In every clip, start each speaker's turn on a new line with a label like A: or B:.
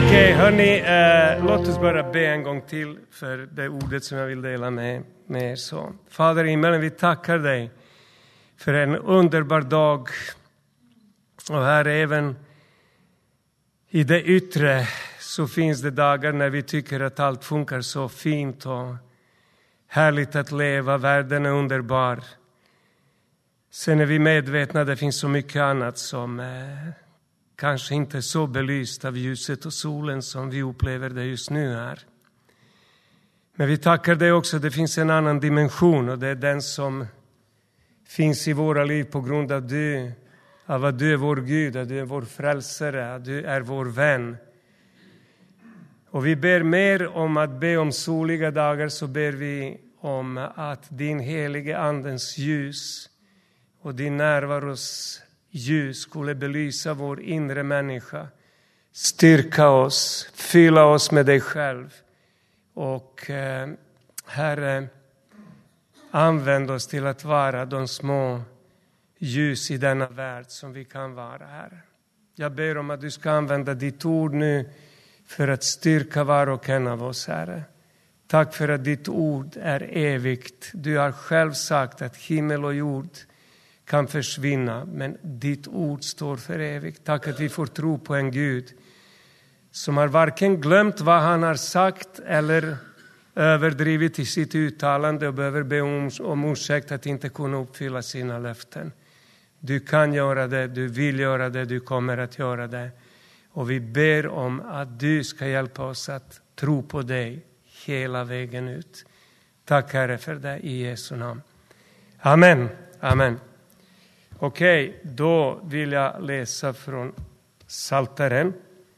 A: Okej, hörni, låt oss bara be en gång till för det ordet som jag vill dela med er. Så, Fader i himmelen, vi tackar dig för en underbar dag. Och här även i det yttre så finns det dagar när vi tycker att allt funkar så fint och härligt att leva. Världen är underbar. Sen är vi medvetna att det finns så mycket annat som kanske inte är så belyst av ljuset och solen som vi upplever det just nu här. Men vi tackar dig också, det finns en annan dimension och det är den som finns i våra liv på grund av att du är vår Gud, att du är vår frälsare, att du är vår vän. Och vi ber mer om att be om soliga dagar, så ber vi om att din helige andens ljus och din närvaros ljus skulle belysa vår inre människa, styrka oss, fylla oss med dig själv. Och Herre, använd oss till att vara de små ljus i denna värld som vi kan vara, Herre. Jag ber om att du ska använda ditt ord nu för att styrka var och en av oss, Herre. Tack för att ditt ord är evigt. Du har själv sagt att himmel och jord kan försvinna, men ditt ord står för evigt. Tack att vi får tro på en Gud som har varken glömt vad han har sagt eller överdrivit i sitt uttalande och behöver be om ursäkt att inte kunna uppfylla sina löften. Du kan göra det, du vill göra det, du kommer att göra det. Och vi ber om att du ska hjälpa oss att tro på dig hela vägen ut. Tack Herre för det i Jesu namn. Amen. Amen. Okej, då vill jag läsa från Psaltaren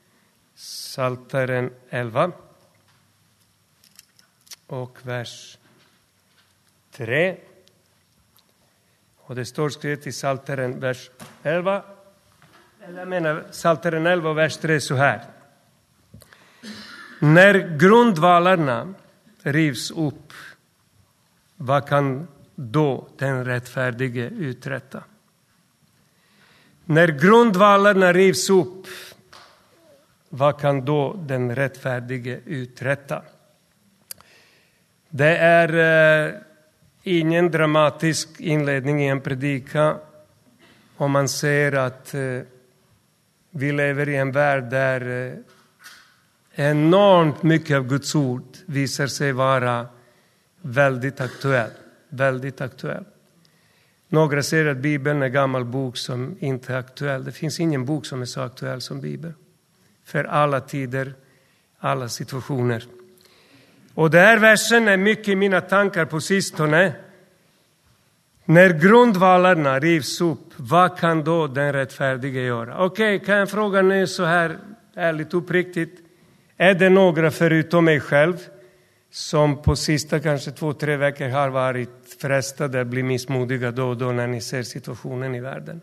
A: 11 och vers 3. Och det står skrivet i Psaltaren vers 11. Jag menar Psaltaren 11 och vers 3 så här. När grundvalarna rivs upp, vad kan då den rättfärdige uträtta? När grundvalarna rivs upp, vad kan då den rättfärdige uträtta? Det är ingen dramatisk inledning i en predika om man ser att vi lever i en värld där enormt mycket av Guds ord visar sig vara väldigt aktuell. Några säger att Bibeln är en gammal bok som inte är aktuell. Det finns ingen bok som är så aktuell som Bibeln. För alla tider, alla situationer. Och den här versen är mycket i mina tankar på sistone. När grundvalarna rivs upp, vad kan då den rättfärdige göra? Okej, kan jag fråga nu så här ärligt uppriktigt. Är det några förutom mig själv som på sista kanske 2-3 veckor har varit frestade att bli missmodiga då och då när ni ser situationen i världen?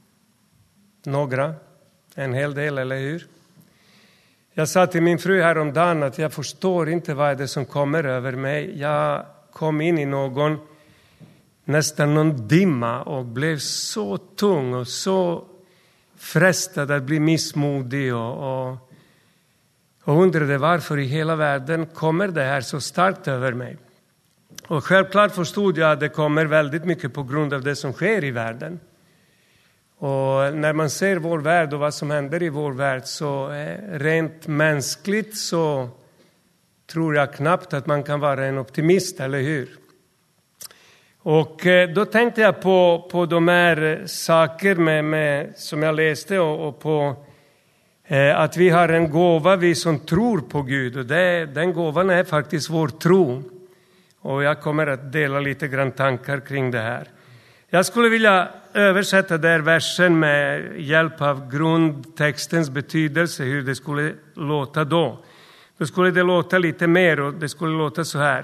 A: Några? En hel del, eller hur? Jag sa till min fru häromdagen att jag förstår inte vad det är som kommer över mig. Jag kom in i nästan någon dimma och blev så tung och så frestad att bli missmodig och undrade varför i hela världen kommer det här så starkt över mig. Och självklart förstod jag att det kommer väldigt mycket på grund av det som sker i världen. Och när man ser vår värld och vad som händer i vår värld så rent mänskligt så tror jag knappt att man kan vara en optimist, eller hur? Och då tänkte jag på de här saker som jag läste och på att vi har en gåva, vi som tror på Gud. Och den gåvan är faktiskt vår tro. Och jag kommer att dela lite grann tankar kring det här. Jag skulle vilja översätta den här versen med hjälp av grundtextens betydelse, hur det skulle låta då. Då skulle det låta lite mer och det skulle låta så här.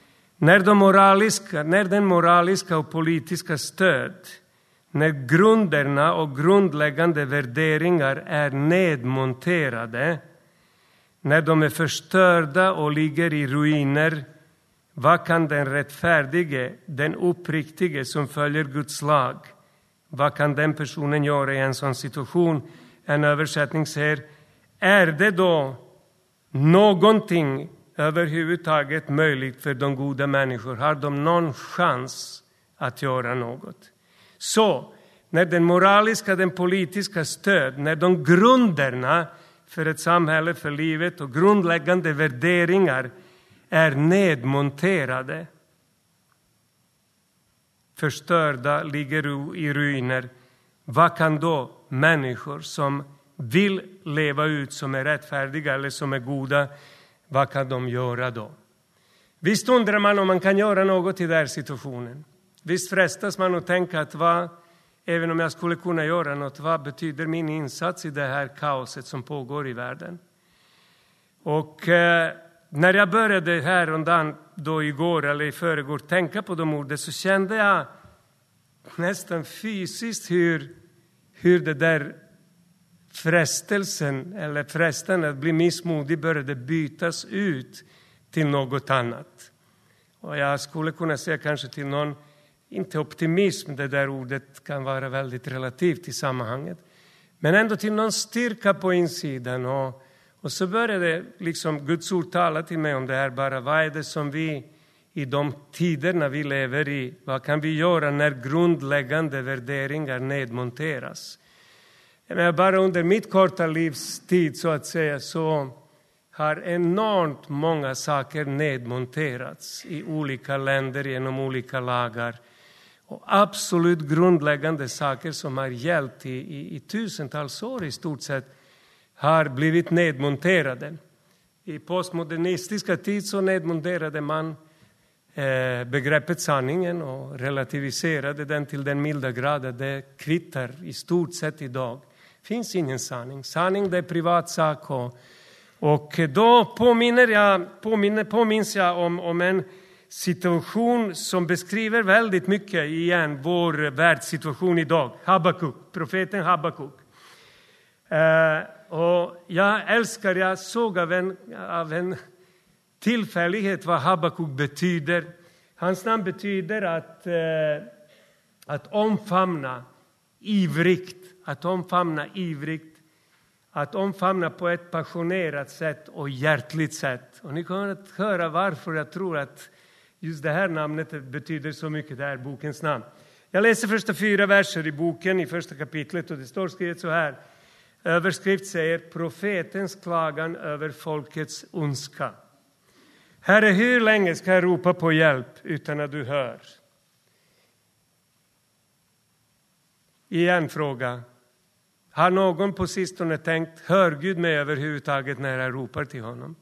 A: När den moraliska och politiska stöd, när grunderna och grundläggande värderingar är nedmonterade, när de är förstörda och ligger i ruiner, vad kan den rättfärdige, den uppriktige som följer Guds lag, vad kan den personen göra i en sån situation? En översättning säger, är det då någonting överhuvudtaget möjligt för de goda människor? Har de någon chans att göra något? Så när den moraliska, den politiska stöd, när de grunderna för ett samhälle, för livet och grundläggande värderingar är nedmonterade, förstörda, ligger i ruiner, vad kan då människor som vill leva ut, som är rättfärdiga eller som är goda, vad kan de göra då? Visst undrar man om man kan göra något i den här situationen. Visst frestas man att tänka att även om jag skulle kunna göra något, vad betyder min insats i det här kaoset som pågår i världen? Och när jag började här och då igår eller i förrgår tänka på de orden, så kände jag nästan fysiskt hur det där frestelsen eller frestan att bli missmodig började bytas ut till något annat. Och jag skulle kunna säga kanske till någon, inte optimism, det där ordet kan vara väldigt relativt i sammanhanget, men ändå till någon styrka på insidan. Och så började liksom Guds ord tala till mig om det här bara. Vad är det som vi i de tiderna vi lever i, vad kan vi göra när grundläggande värderingar nedmonteras? Men bara under mitt korta livstid så att säga, så har enormt många saker nedmonterats i olika länder genom olika lagar. Och absolut grundläggande saker som har gällt i tusentals år i stort sett har blivit nedmonterade. I postmodernistiska tid så nedmonterade man begreppet sanningen och relativiserade den till den milda grad att det kvittar i stort sett idag. Finns ingen sanning. Sanning det är privatsak. Och då påminns jag om en situation som beskriver väldigt mycket igen vår världssituation idag. Profeten Habakuk. Och jag såg av en tillfällighet vad Habakuk betyder. Hans namn betyder att omfamna ivrigt. Att omfamna på ett passionerat sätt och hjärtligt sätt. Och ni kommer att höra varför jag tror att just det här namnet betyder så mycket, det här bokens namn. Jag läser första 4 verser i boken i första kapitlet och det står skrivet så här. Överskrift säger profetens klagan över folkets ondska. Herre, hur länge ska jag ropa på hjälp utan att du hör? Igen fråga. Har någon på sistone tänkt, hör Gud mig överhuvudtaget när jag ropar till honom?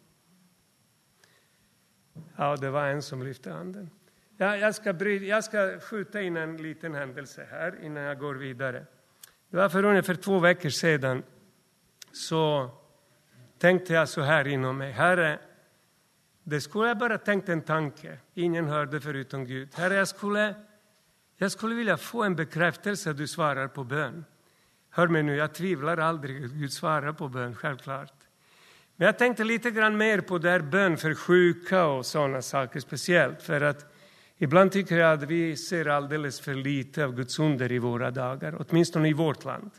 A: Ja, det var en som lyfte handen. Jag ska skjuta in en liten händelse här innan jag går vidare. Det var för ungefär 2 veckor sedan så tänkte jag så här inom mig. Herre, det skulle jag bara tänkt en tanke. Ingen hörde förutom Gud. Herre, jag skulle vilja få en bekräftelse att du svarar på bön. Hör mig nu, jag tvivlar aldrig att Gud svarar på bön, självklart. Men jag tänkte lite grann mer på det här bön för sjuka och sådana saker speciellt. För att ibland tycker jag att vi ser alldeles för lite av Guds under i våra dagar. Åtminstone i vårt land.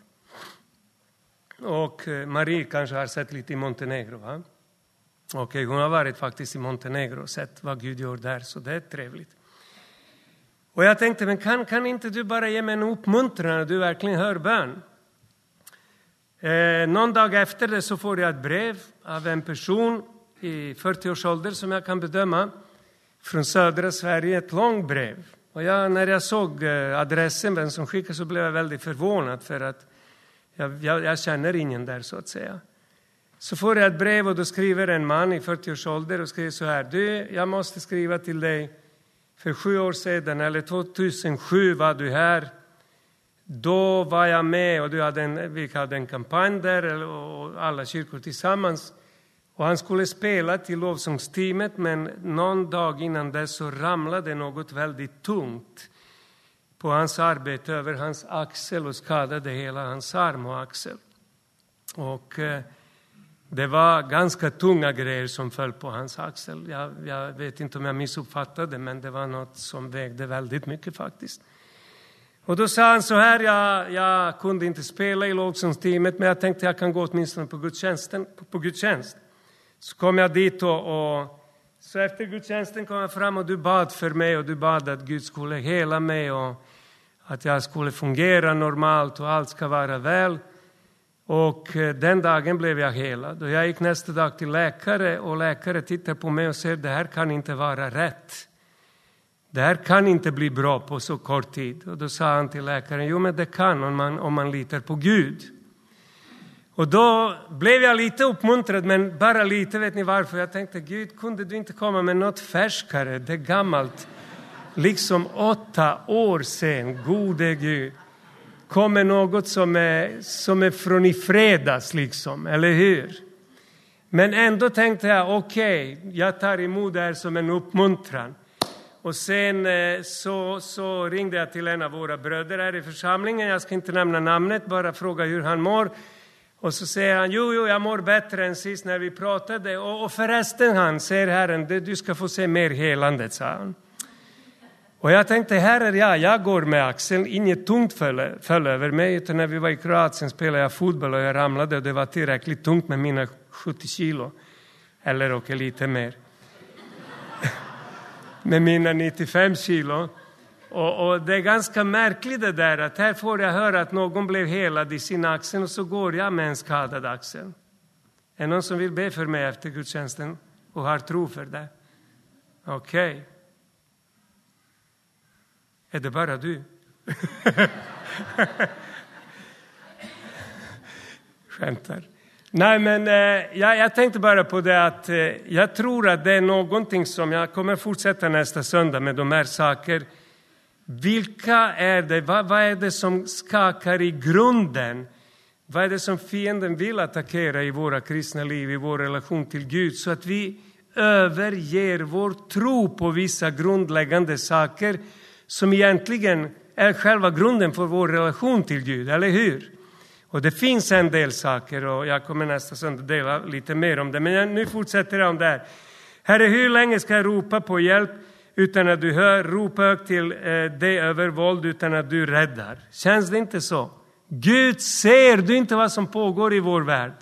A: Och Marie kanske har sett lite i Montenegro, va? Okej, hon har varit faktiskt i Montenegro och sett vad Gud gör där, så det är trevligt. Och jag tänkte, men kan inte du bara ge mig en uppmuntran när du verkligen hör bön? Någon dag efter det så får jag ett brev av en person i 40-årsålder som jag kan bedöma från södra Sverige, ett långt brev. Och när jag såg adressen, vem som skickade, så blev jag väldigt förvånad för att jag känner ingen där så att säga. Så får jag ett brev och då skriver en man i 40-årsålder och skriver så här. Du, jag måste skriva till dig. För 7 år sedan, eller 2007 var du här. Då var jag med och vi hade en kampanj där och alla kyrkor tillsammans. Och han skulle spela till lovsångsteamet, men någon dag innan det så ramlade något väldigt tungt på hans arbete över hans axel och skadade hela hans arm och axel. Och det var ganska tunga grejer som föll på hans axel. Jag vet inte om jag missuppfattade, men det var något som vägde väldigt mycket faktiskt. Och då sa han så här, jag kunde inte spela i lovsångsteamet, men jag tänkte jag kan gå åtminstone på gudstjänst. Så kom jag dit och så efter gudstjänsten kom jag fram och du bad för mig och du bad att Gud skulle hela mig och att jag skulle fungera normalt och allt ska vara väl. Och den dagen blev jag helad. Och jag gick nästa dag till läkare och läkare tittar på mig och säger det här kan inte vara rätt. Det här kan inte bli bra på så kort tid. Och då sa han till läkaren, jo men det kan om man litar på Gud. Och då blev jag lite uppmuntrad, men bara lite, vet ni varför? Jag tänkte, Gud, kunde du inte komma med något färskare? Det är gammalt, liksom 8 år sedan, gode Gud. Kommer något som är från i fredags, liksom, eller hur? Men ändå tänkte jag, okej, jag tar emot det här som en uppmuntran. Och sen så ringde jag till en av våra bröder här i församlingen. Jag ska inte nämna namnet, bara fråga hur han mår. Och så säger han, jo, jag mår bättre än sist när vi pratade. Och förresten, han säger Herren, du ska få se mer helande, sa han. Och jag tänkte, här är jag går med axeln, inget tungt föll över mig. Utan när vi var i Kroatien spelade jag fotboll och jag ramlade och det var tillräckligt tungt med mina 70 kilo. Eller lite mer. Med mina 95 kilo. Och det är ganska märkligt det där att här får jag höra att någon blev helad i sin axel och så går jag med en skadad axel. Är någon som vill be för mig efter gudstjänsten och har tro för det? Okej. Är det bara du? Skämtar. Nej, men jag tänkte bara på det att jag tror att det är någonting som jag kommer fortsätta nästa söndag med de här saker. Vilka är det? Vad är det som skakar i grunden? Vad är det som fienden vill attackera i våra kristna liv, i vår relation till Gud? Så att vi överger vår tro på vissa grundläggande saker som egentligen är själva grunden för vår relation till Gud, eller hur? Och det finns en del saker och jag kommer nästa söndag dela lite mer om det. Men nu fortsätter jag om det här. Herre, hur länge ska jag ropa på hjälp utan att du hör? Ropa högt till det över våld utan att du räddar. Känns det inte så? Gud, ser du inte vad som pågår i vår värld?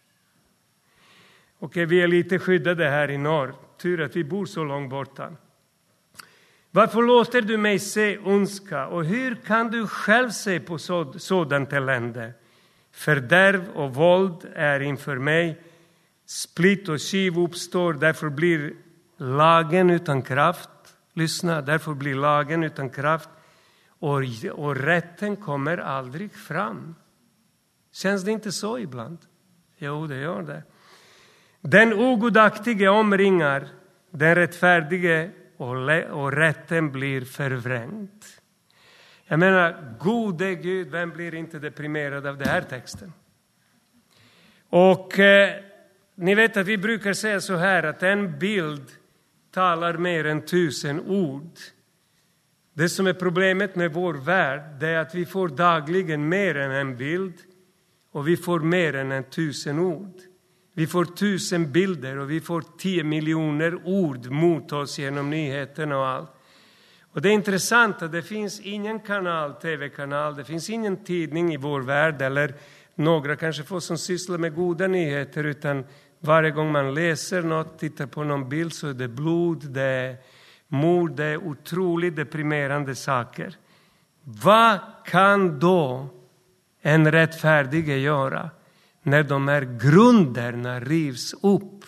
A: Okej, vi är lite skyddade här i norr. Tur att vi bor så långt borta. Varför låter du mig se ondska? Och hur kan du själv se på sådant elände? Fördärv och våld är inför mig. Splitt och kiv uppstår. Därför blir lagen utan kraft. Lyssna, därför blir lagen utan kraft. Och rätten kommer aldrig fram. Känns det inte så ibland? Jo, det gör det. Den ogudaktige omringar den rättfärdige och rätten blir förvrängd. Jag menar, gode Gud, vem blir inte deprimerad av den här texten? Och ni vet att vi brukar säga så här att en bild talar mer än 1000 ord. Det som är problemet med vår värld, det är att vi får dagligen mer än en bild och vi får mer än 1000 ord. Vi får 1000 bilder och vi får 10 miljoner ord mot oss genom nyheterna och allt. Och det är intressant att det finns ingen kanal, tv-kanal, det finns ingen tidning i vår värld eller några kanske få som sysslar med goda nyheter, utan varje gång man läser något, tittar på någon bild så är det blod, det är mord, det är otroligt deprimerande saker. Vad kan då en rättfärdige göra när de här grunderna rivs upp?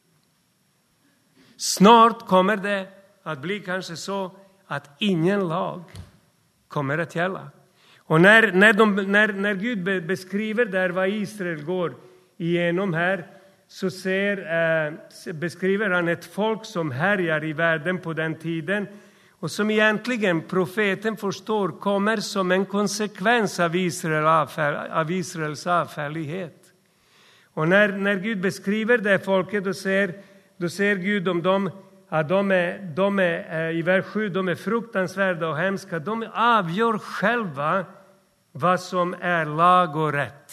A: Snart kommer det att bli kanske så att ingen lag kommer att gälla. Och när Gud beskriver där vad Israel går igenom här, så beskriver han ett folk som härjar i världen på den tiden och som egentligen profeten förstår kommer som en konsekvens av Israels avfällighet. Och när Gud beskriver det folket, då säger Gud om dem att de är i vers 7, de är fruktansvärda och hemska. De avgör själva vad som är lag och rätt.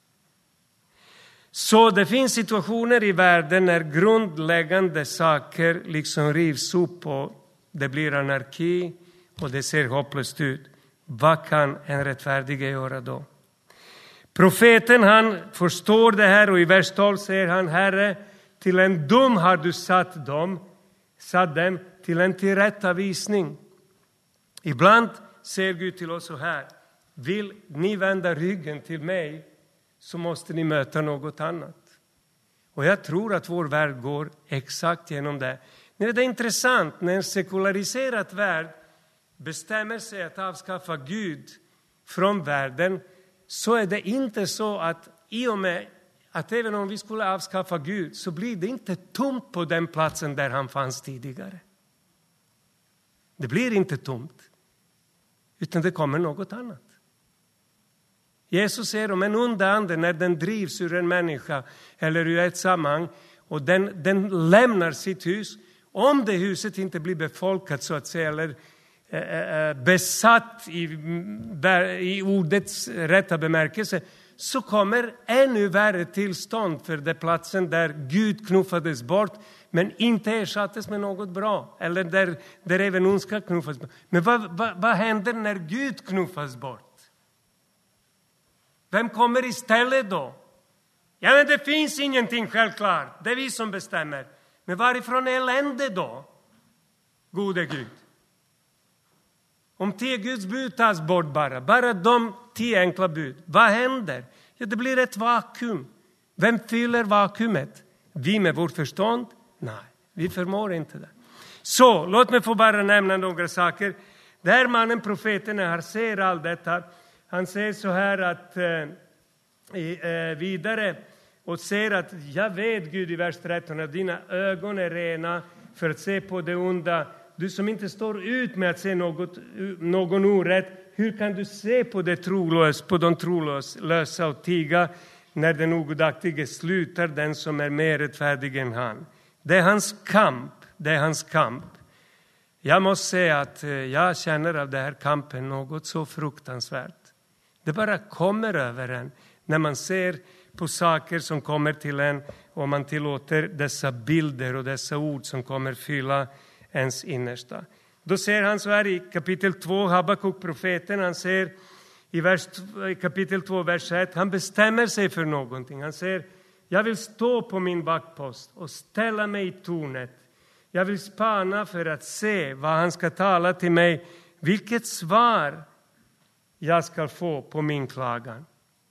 A: Så det finns situationer i världen när grundläggande saker liksom rivs upp och det blir anarki och det ser hopplöst ut. Vad kan en rättfärdige göra då? Profeten han förstår det här och i vers 12 säger han: Herre, till en dom har du satt dem till en tillrättavisning. Ibland säger Gud till oss så här: vill ni vända ryggen till mig så måste ni möta något annat. Och jag tror att vår värld går exakt genom det. Det är intressant när en sekulariserad värld bestämmer sig att avskaffa Gud från världen, så är det inte så att i och med att även om vi skulle avskaffa Gud så blir det inte tomt på den platsen där han fanns tidigare. Det blir inte tomt, utan det kommer något annat. Jesus säger om en ond ande, när den drivs ur en människa eller ur ett sammanhang och den lämnar sitt hus, om det huset inte blir befolkat så att säga, eller besatt i ordets rätta bemärkelse, så kommer ännu värre tillstånd för den platsen där Gud knuffades bort men inte ersattes med något bra, eller där även ondska knuffas bort. Men vad händer när Gud knuffas bort? Vem kommer istället då? Ja, men det finns ingenting självklart. Det är vi som bestämmer. Men varifrån är elände då? Gode Gud. Om 10 Guds bud tas bort bara de 10 enkla bud. Vad händer? Ja, det blir ett vakuum. Vem fyller vakuumet? Vi med vårt förstånd? Nej, vi förmår inte det. Så, låt mig få bara nämna några saker. Där mannen, profeten, här ser allt detta. Han säger så här att vidare och säger att jag vet, Gud, i vers 13, att dina ögon är rena för att se på det onda. Du som inte står ut med att se någon orätt, hur kan du se på de trolösa och tiga när den ogudaktige slutar den som är mer rättfärdig än han? Det är hans kamp. Jag måste säga att jag känner av det här kampen något så fruktansvärt. Det bara kommer över en när man ser på saker som kommer till en och man tillåter dessa bilder och dessa ord som kommer fylla ens innersta. Då säger han så här i kapitel 2, Habakuk profeten, han säger i kapitel 2, vers 1, han bestämmer sig för någonting. Han säger: jag vill stå på min vaktpost och ställa mig i tornet. Jag vill spana för att se vad han ska tala till mig, vilket svar jag ska få på min klagan.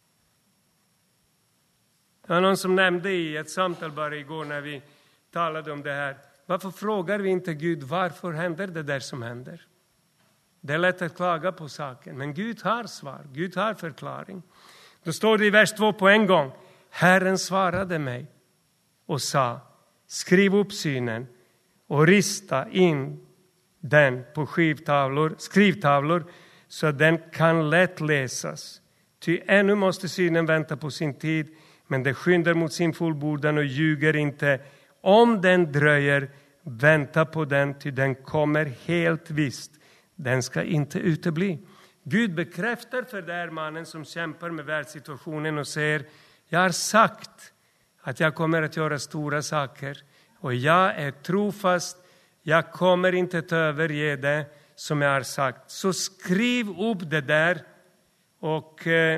A: Det var någon som nämnde i ett samtal bara igår när vi talade om det här: varför frågar vi inte Gud varför händer det där som händer? Det är lätt att klaga på saken, men Gud har svar, Gud har förklaring. Då står det i vers 2 på en gång: Herren svarade mig och sa: skriv upp synen och rista in den på skrivtavlor så att den kan lätt läsas. Ty ännu måste synen vänta på sin tid, men det skyndar mot sin fullbordan och ljuger inte. Om den dröjer, vänta på den, ty den kommer helt visst. Den ska inte utebli. Gud bekräftar för den här mannen som kämpar med världssituationen och säger: jag har sagt att jag kommer att göra stora saker och jag är trofast. Jag kommer inte att överge det som jag har sagt. Så skriv upp det där och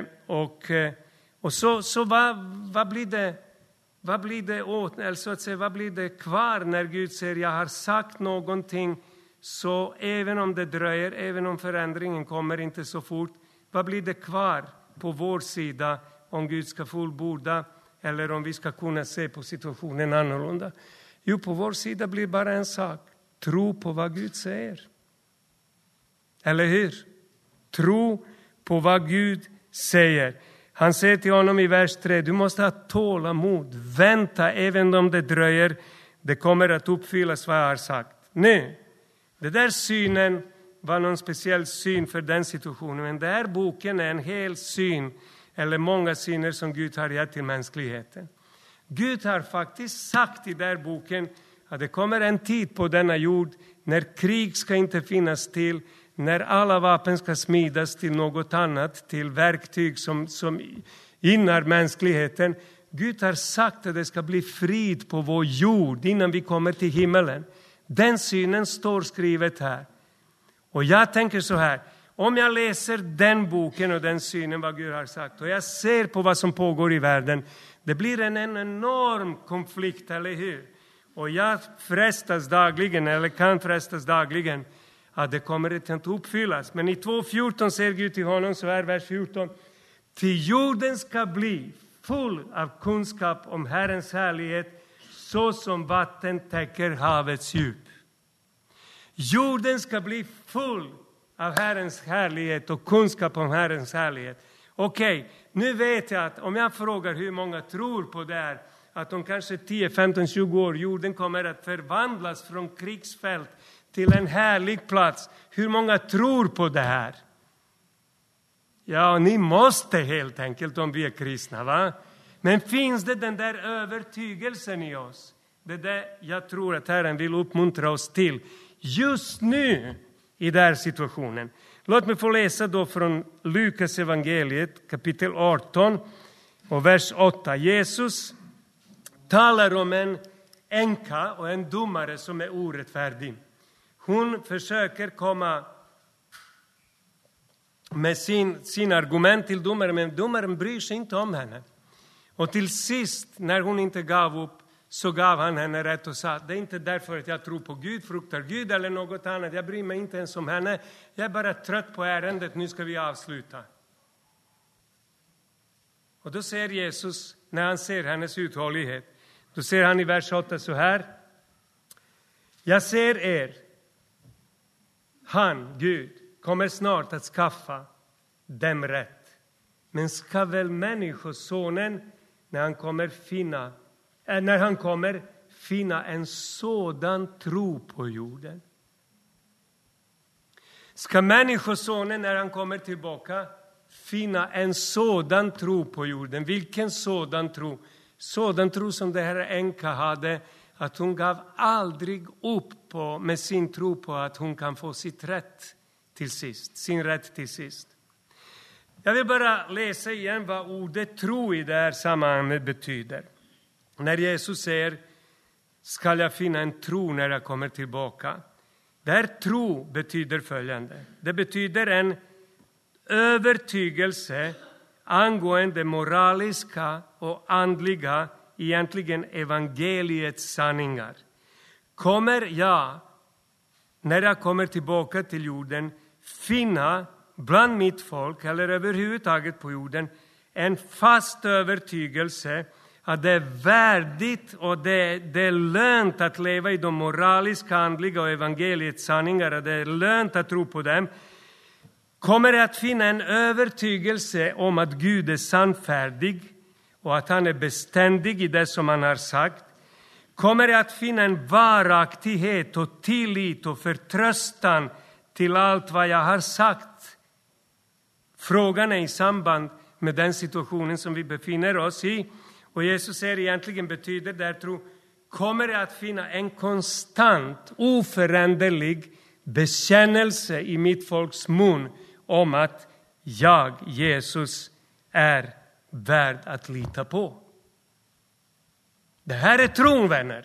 A: så vad blir det? Vad blir det åt, eller så att säga, vad blir det kvar när Gud säger: jag har sagt någonting, så även om det dröjer, även om förändringen kommer inte så fort, vad blir det kvar på vår sida om Gud ska fullborda, eller om vi ska kunna se på situationen annorlunda? Jo, på vår sida blir bara en sak: tro på vad Gud säger. Eller hur? Tro på vad Gud säger. Han säger till honom i vers 3: du måste ha tålamod. Vänta, även om det dröjer. Det kommer att uppfyllas vad jag har sagt. Nu, det där synen var någon speciell syn för den situationen. Men den här boken är en hel syn, eller många syner som Gud har gett till mänskligheten. Gud har faktiskt sagt i den här boken att det kommer en tid på denna jord när krig ska inte finnas till, när alla vapen ska smidas till något annat, till verktyg som innar mänskligheten. Gud har sagt att det ska bli frid på vår jord innan vi kommer till himmelen. Den synen står skrivet här. Och jag tänker så här: om jag läser den boken och den synen vad Gud har sagt och jag ser på vad som pågår i världen, det blir en enorm konflikt, eller hur? Och jag frestas dagligen, eller kan frestas dagligen, att det kommer inte att uppfyllas. Men i 2:14 säger Gud till honom så här, vers 14. Till jorden ska bli full av kunskap om Herrens härlighet, så som vatten täcker havets djup. Jorden ska bli full av Herrens härlighet och kunskap om Herrens härlighet. Okej, nu vet jag att om jag frågar hur många tror på det här, att om kanske 10, 15, 20 år jorden kommer att förvandlas från krigsfält till en härlig plats. Hur många tror på det här? Ja, ni måste helt enkelt om vi är kristna, va? Men finns det den där övertygelsen i oss? Det är det jag tror att Herren vill uppmuntra oss till just nu i den här situationen. Låt mig få läsa då från Lukas evangeliet kapitel 18 och vers 8. Jesus talar om en änka och en domare som är orättfärdig. Hon försöker komma med sin argument till domaren, men domaren bryr sig inte om henne. Och till sist, när hon inte gav upp, så gav han henne rätt och sa, det är inte därför att jag tror på Gud, fruktar Gud eller något annat. Jag bryr mig inte ens om henne. Jag är bara trött på ärendet, nu ska vi avsluta. Och då säger Jesus, när han ser hennes uthållighet, då säger han i vers 8 så här. Jag ser er, han, Gud, kommer snart att skaffa dem rätt. Men ska väl människosonen, när han kommer finna en sådan tro på jorden? Ska människosonen, när han kommer tillbaka, finna en sådan tro på jorden? Vilken sådan tro? Sådan tro som det här änka hade, att hon gav aldrig upp med sin tro på att hon kan få sin rätt till sist. Jag vill bara läsa igen vad ordet tro i det här sammanhanget betyder. När Jesus säger, ska jag finna en tro när jag kommer tillbaka? Det här tro betyder följande. Det betyder en övertygelse angående moraliska och andliga, egentligen evangeliets sanningar. Kommer jag, när jag kommer tillbaka till jorden, finna bland mitt folk, eller överhuvudtaget på jorden, en fast övertygelse att det är värdigt och det är lönt att leva i de moraliska, andliga och evangeliets sanningar, och det är lönt att tro på dem? Kommer jag att finna en övertygelse om att Gud är sannfärdig och att han är beständig i det som han har sagt? Kommer jag att finna en varaktighet och tillit och förtröstan till allt vad jag har sagt? Frågan är i samband med den situationen som vi befinner oss i. Och Jesus säger egentligen betyder det tro. Kommer jag att finna en konstant, oföränderlig bekännelse i mitt folks mun om att jag, Jesus, är värd att lita på? Det här är tron, vänner.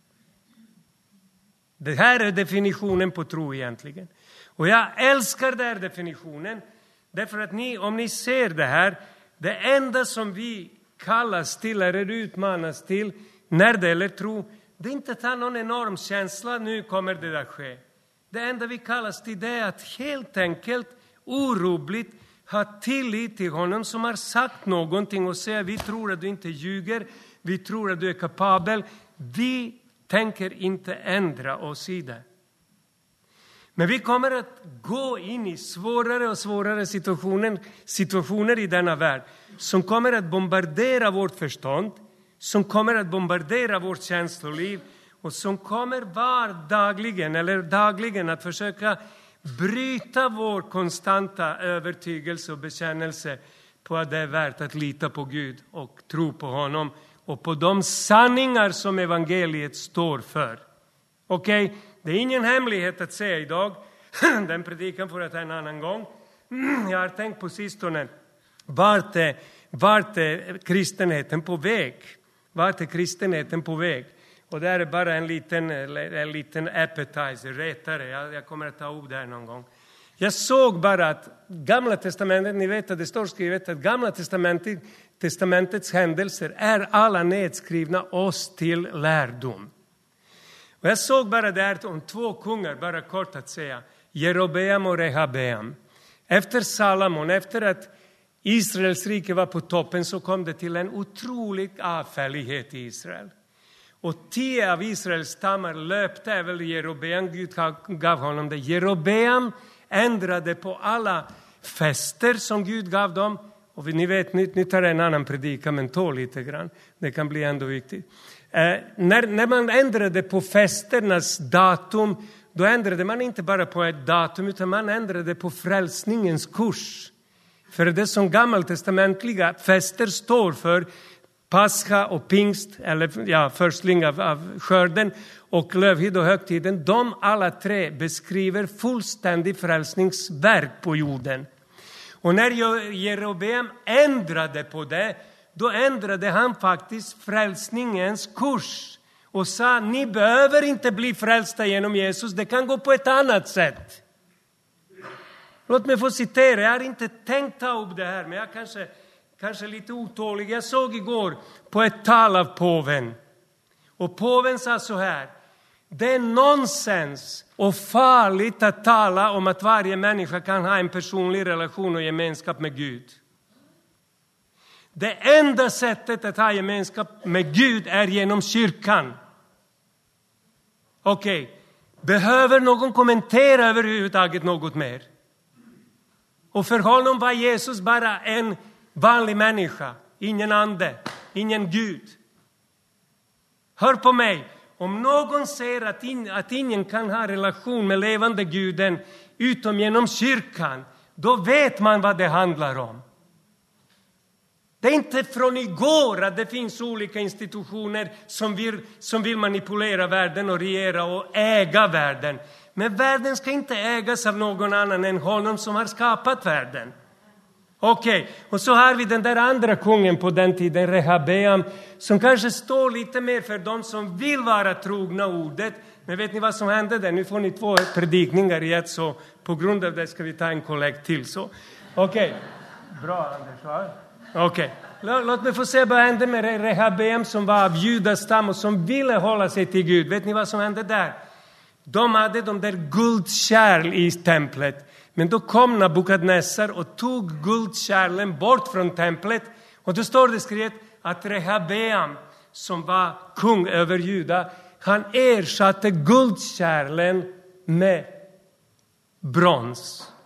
A: Det här är definitionen på tro egentligen. Och jag älskar den här definitionen. Därför att om ni ser det här, det enda som vi kallas till eller utmanas till när det gäller tro, det är inte att ha någon enorm känsla, nu kommer det att ske. Det enda vi kallas till det är att helt enkelt orubbligt ha tillit till honom som har sagt någonting och säga, vi tror att du inte ljuger, vi tror att du är kapabel, vi tänker inte ändra oss i det. Men vi kommer att gå in i svårare och svårare situationer i denna värld som kommer att bombardera vårt förstånd, som kommer att bombardera vårt känsloliv och som kommer vardagligen eller dagligen att försöka bryta vår konstanta övertygelse och bekännelse på att det är värt att lita på Gud och tro på honom och på de sanningar som evangeliet står för. Okej? Det är ingen hemlighet att säga idag. Den predikan får jag ta en annan gång. Jag har tänkt på sistone. Vart är kristenheten på väg? Vart är kristenheten på väg? Och det är bara en liten appetizer, rättare. Jag kommer att ta upp det här någon gång. Jag såg bara att Gamla testamentet, ni vet att det står skrivet att Gamla testamentets händelser är alla nedskrivna oss till lärdom. Och jag såg bara där om 2 kungar, bara kort att säga, Jerobeam och Rehabeam. Efter Salomon, efter att Israels rike var på toppen, så kom det till en otrolig avfällighet i Israel. Och 10 av Israels stammar löpte över Jerobeam. Gud gav honom det. Jerobeam ändrade på alla fester som Gud gav dem. Och ni vet, nu tar en annan predikan, men tål lite grann. Det kan bli ändå viktigt. När man ändrade på festernas datum, då ändrade man inte bara på ett datum, utan man ändrade på frälsningens kurs. För det som gammaltestamentliga fester står för, Pascha och pingst, eller förstling av skörden, och lövhyd och högtiden, de alla 3 beskriver fullständig frälsningsverk på jorden. Och när Jerobeam ändrade på det, då ändrade han faktiskt frälsningens kurs. Och sa, ni behöver inte bli frälsta genom Jesus, det kan gå på ett annat sätt. Låt mig få citera, jag har inte tänkt ta upp det här, men jag kanske lite otålig. Jag såg igår på ett tal av påven. Och påven sa så här: det är nonsens och farligt att tala om att varje människa kan ha en personlig relation och gemenskap med Gud. Det enda sättet att ha gemenskap med Gud är genom kyrkan. Okej, behöver någon kommentera överhuvudtaget något mer? Och för honom var Jesus bara en vanlig människa, ingen ande, ingen Gud. Hör på mig, om någon säger att ingen kan ha relation med levande Guden utom genom kyrkan, då vet man vad det handlar om. Det är inte från igår att det finns olika institutioner som vill manipulera världen och regera och äga världen. Men världen ska inte ägas av någon annan än honom som har skapat världen. Okej, och så har vi den där andra kungen på den tiden, Rehabeam, som kanske står lite mer för de som vill vara trogna ordet. Men vet ni vad som hände där? Nu får ni 2 predikningar i ett, så på grund av det ska vi ta en kollekt till. Okej, bra Anders. Okej, låt mig få se vad hände med Rehabeam som var av Judas stam och som ville hålla sig till Gud. Vet ni vad som hände där? De hade de där guldkärl i templet. Men då kom Nabukadnessar och tog guldkärlen bort från templet. Och då står det skrivet att Rehabeam, som var kung över Juda, han ersatte guldkärlen med brons.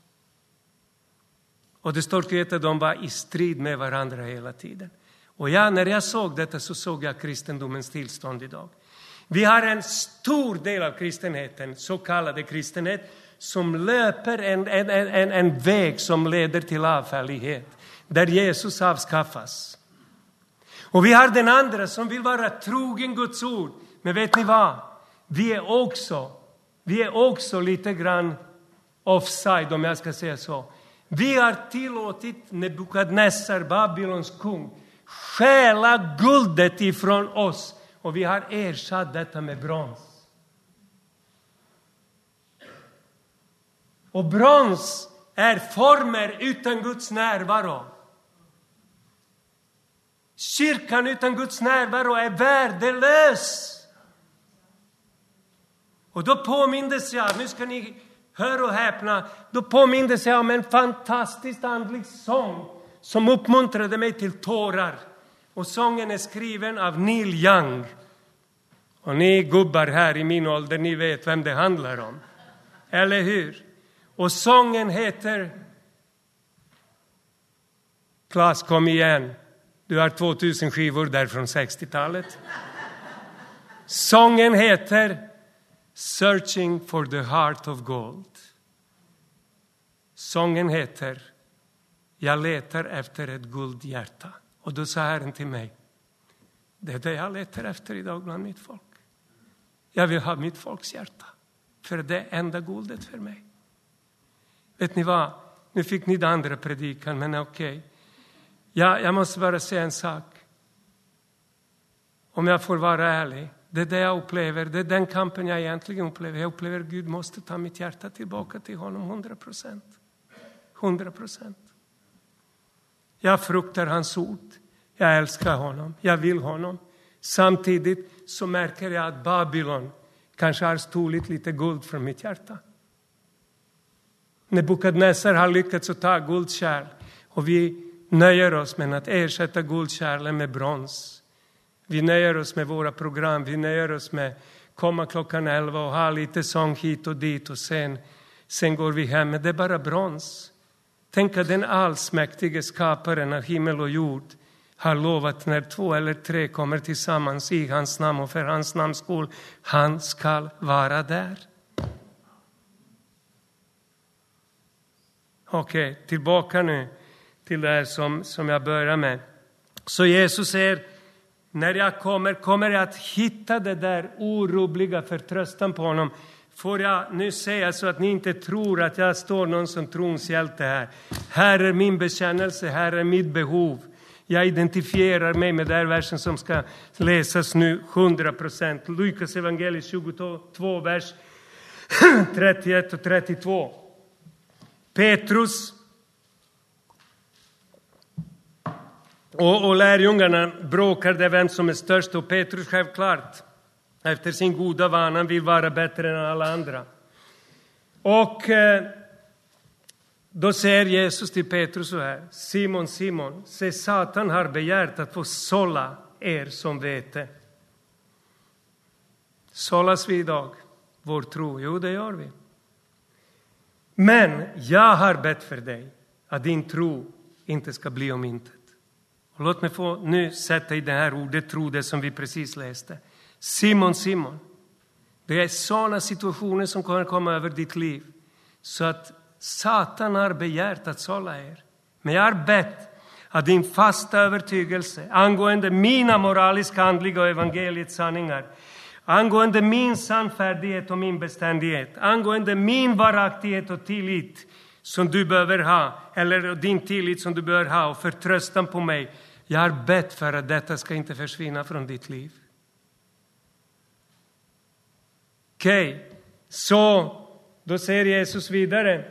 A: Och det står skrivet att de var i strid med varandra hela tiden. Och när jag såg detta så såg jag kristendomens tillstånd idag. Vi har en stor del av kristenheten, så kallade kristenhet, som löper en väg som leder till avfällighet, där Jesus avskaffas. Och vi har den andra som vill vara trogen Guds ord. Men vet ni vad? Vi är också lite grann offside, om jag ska säga så. Vi har tillåtit Nebukadnessar, Babylons kung, stjäla guldet ifrån oss. Och vi har ersatt detta med brons. Och brons är former utan Guds närvaro. Kyrkan utan Guds närvaro är värdelös. Och då påmindes jag, nu ska ni höra och häpna, då påmindes jag om en fantastisk andlig sång som uppmuntrade mig till tårar. Och sången är skriven av Neil Young. Och ni gubbar här i min ålder, ni vet vem det handlar om. Eller hur? Och sången heter... Klas, kom igen. Du har 2000 skivor där från 60-talet. Sången heter Searching for the Heart of Gold. Sången heter Jag letar efter ett guldhjärta. Och då sa Herren till mig, det är det jag letar efter idag bland mitt folk. Jag vill ha mitt folks hjärta. För det är enda guldet för mig. Vet ni vad? Nu fick ni det andra predikan, men okej. Jag måste bara säga en sak. Om jag får vara ärlig. Det är det jag upplever. Det är den kampen jag egentligen upplever. Jag upplever att Gud måste ta mitt hjärta tillbaka till honom 100%. 100%. Jag fruktar hans ord. Jag älskar honom. Jag vill honom. Samtidigt så märker jag att Babylon kanske har stulit lite guld från mitt hjärta. Nebukadnessar har lyckats att ta guldkärl. Och vi nöjer oss med att ersätta guldkärlen med brons. Vi nöjer oss med våra program. Vi nöjer oss med komma klockan 11 och ha lite sång hit och dit. Och sen går vi hem. Men det är bara brons. Tänk att den allsmäktige skaparen av himmel och jord har lovat när 2 eller 3 kommer tillsammans i hans namn och för hans namns skull, han ska vara där. Okej, tillbaka nu till det här som jag börjar med. Så Jesus säger, när jag kommer jag att hitta det där orubbliga förtröstan på honom. Får jag nu säga så att ni inte tror att jag står någon som tronshjälte här. Här är min bekännelse, här är mitt behov. Jag identifierar mig med den versen som ska läsas nu 100%. Lukas evangeliet 22, vers 31 och 32. Petrus och lärjungarna bråkade vem som är störst. Och Petrus självklart, efter sin goda vana, vill vara bättre än alla andra. Och då säger Jesus till Petrus så här: Simon, Simon, se, Satan har begärt att få sålla er som vete. Sållas vi idag vår tro? Jo, det gör vi. Men jag har bett för dig att din tro inte ska bli om intet. Och låt mig få nu sätta i det här ordet tro, det som vi precis läste. Simon, Simon, det är sådana situationer som kommer komma över ditt liv. Så att Satan har begärt att sålla er. Men jag har bett att din fasta övertygelse angående mina moraliska, andliga och evangeliets sanningar, angående min sannfärdighet och min beständighet, angående min varaktighet och tillit som du behöver ha, eller din tillit som du behöver ha och förtröstan på mig. Jag har bett för att detta ska inte försvinna från ditt liv. Okej, så då säger Jesus vidare.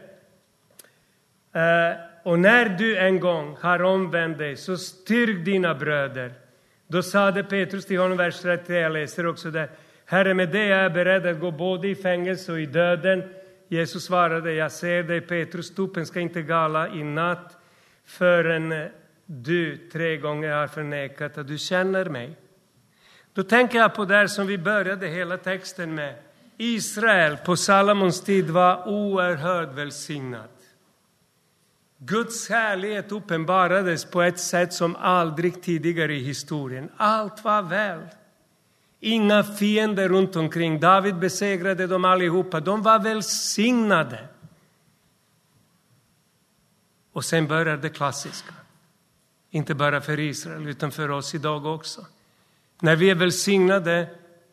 A: Och när du en gång har omvänt dig, så styrk dina bröder. Då sade Petrus till honom, vers 30, jag läser också där: Herre, med det jag är beredd att gå både i fängelse och i döden. Jesus svarade, jag säger dig Petrus, stupen ska inte gala i natt förrän du 3 gånger har förnekat att du känner mig. Då tänker jag på det som vi började hela texten med. Israel på Salomons tid var oerhört välsignat. Guds härlighet uppenbarades på ett sätt som aldrig tidigare i historien. Allt var väl. Inga fiender runt omkring. David besegrade dem allihopa. De var välsignade. Och sen började det klassiska. Inte bara för Israel utan för oss idag också. När vi är välsignade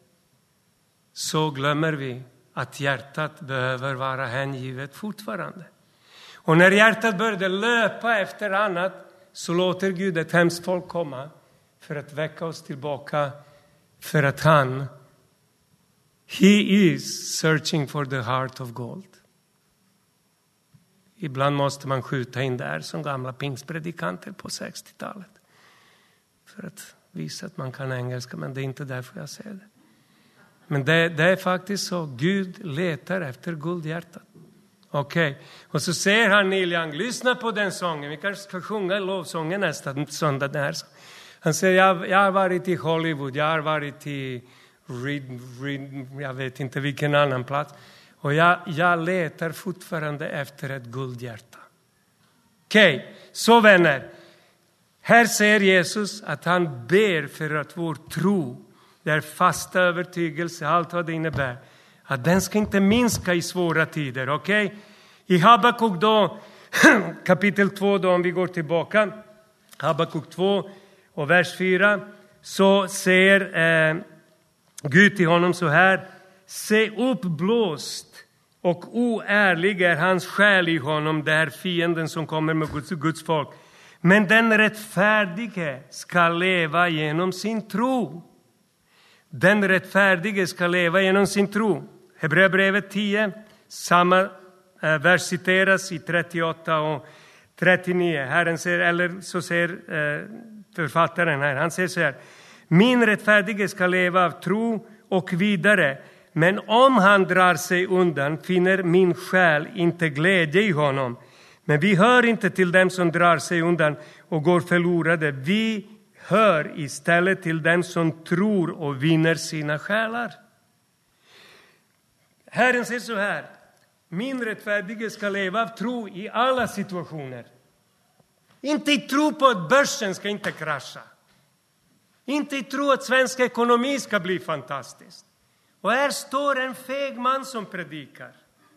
A: så glömmer vi att hjärtat behöver vara hängivet fortfarande. Och när hjärtat började löpa efter annat så låter Gud ett hemskt folk komma för att väcka oss tillbaka. För att he is searching for the heart of gold. Ibland måste man skjuta in där som gamla pingstpredikanter på 60-talet. För att visa att man kan engelska, men det är inte därför jag säger det. Men det är faktiskt så. Gud letar efter guldhjärtat. Okej. Och så säger han Neil Young, lyssna på den sången. Vi kanske ska sjunga lovsången nästa söndag. Den här. Han säger, jag har varit i Hollywood. Jag har varit i jag vet inte vilken annan plats. Och jag letar fortfarande efter ett guldhjärta. Okej. Så vänner. Här säger Jesus att han ber för att vår tro, där fasta övertygelse, allt vad det innebär, att den ska inte minska i svåra tider, okej? I Habakuk då, kapitel 2 då, om vi går tillbaka, Habakuk 2 och vers 4, så säger Gud till honom så här: se uppblåst och oärlig är hans själ i honom, där fienden som kommer med Guds folk. Men den rättfärdige ska leva genom sin tro. Den rättfärdige ska leva genom sin tro. Hebreerbrevet 10, samma vers citeras i 38 och 39. Herren säger, eller så säger författaren här, han säger så här: min rättfärdige ska leva av tro, och vidare: men om han drar sig undan finner min själ inte glädje i honom. Men vi hör inte till dem som drar sig undan och går förlorade. Vi hör istället till dem som tror och vinner sina själar. Herren säger så här: min rättfärdige ska leva av tro i alla situationer. Inte i tro på att börsen ska inte krascha. Inte i tro att svensk ekonomi ska bli fantastisk. Och här står en feg man som predikar.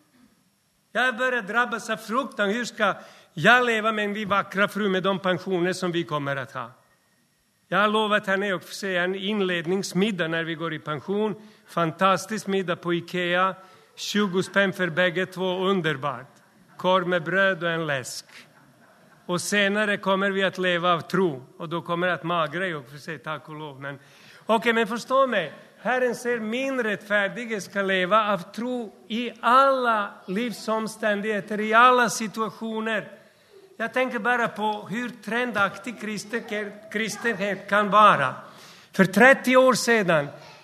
A: Jag börjar drabbas av fruktan. Hur ska jag leva med en vackra fru med de pensioner som vi kommer att ha? Jag har lovat henne att se en inledningsmiddag när vi går i pension. Fantastisk middag på Ikea. 20 spänn för bägge två, underbart. Korv med bröd och en läsk. Och senare kommer vi att leva av tro. Och då kommer det att magra och för sig, tack och lov. Men okej, men förstå mig. Herren säger, min rättfärdige ska leva av tro i alla livsomständigheter, i alla situationer. Jag tänker bara på hur trendaktig kristenhet kan vara. För 30 år sedan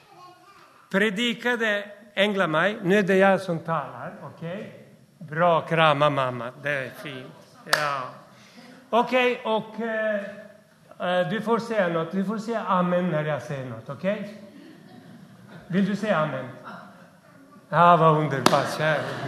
A: predikade Änglamaj. Nu är det jag som talar, okej? Bra, krama mamma, det är fint. Ja. Okej, och du får säga något. Du får säga amen när jag säger något, okej? Vill du säga amen? Ja, vad underbart.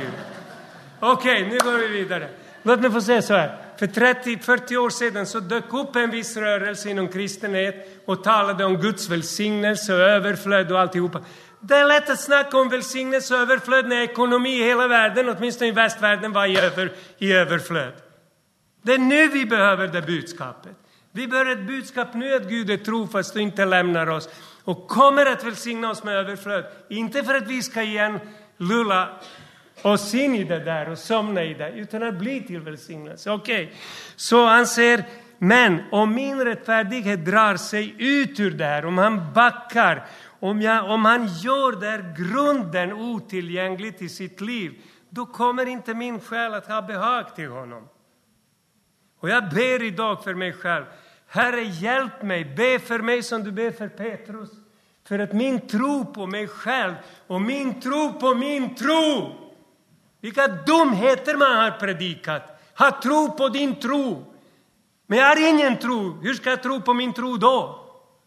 A: Okej, nu går vi vidare. Låt mig få säga så här. För 30-40 år sedan så dök upp en viss rörelse inom kristenhet och talade om Guds välsignelse och överflöd och alltihopa. Det är lätt att snacka om välsignelse och överflöd när ekonomi i hela världen, åtminstone i västvärlden, var i överflöd. Det är nu vi behöver det budskapet. Vi behöver ett budskap nu att Gud är trofast och inte lämnar oss. Och kommer att välsigna oss med överflöd. Inte för att vi ska igen lulla oss in i det där och somna i det. Utan att bli till välsignelse. Okej. Så han säger, men om min rättfärdighet drar sig ut ur det här. Om han backar. Om han gör där grunden otillgänglig till sitt liv. Då kommer inte min själ att ha behag till honom. Och jag ber idag för mig själv. Herre, hjälp mig. Be för mig som du ber för Petrus. För att min tro på mig själv och min tro på min tro. Vilka dumheter man har predikat. Ha tro på din tro. Men jag har ingen tro. Hur ska jag tro på min tro då?